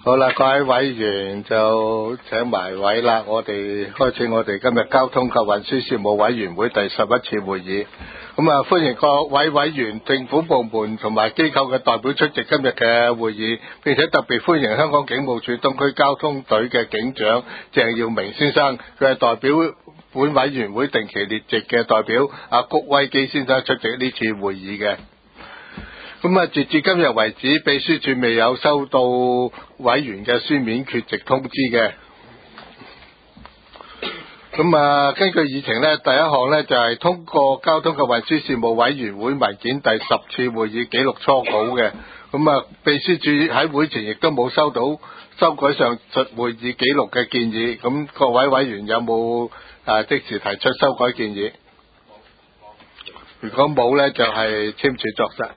好啦，各位委員就請埋位啦，我哋開始我哋今日交通及運輸事務委員會第11次會議。歡迎各位委員、政府部門同埋機構嘅代表出席今日嘅會議，並且特別歡迎香港警務處東區交通隊嘅警長鄭耀明先生，佢係代表本委員會定期列席嘅代表谷威基先生出席呢次會議嘅。截至今日為止，秘書處未有收到委員嘅書面缺席通知嘅。根據議程呢，第一項呢就係通過交通及運輸事務委員會文件第10次會議記錄初稿嘅。秘書處喺會前亦都冇收到修改上述會議記錄嘅建議。各位委員有冇即時提出修改建議？如果冇呢，就係簽署作實。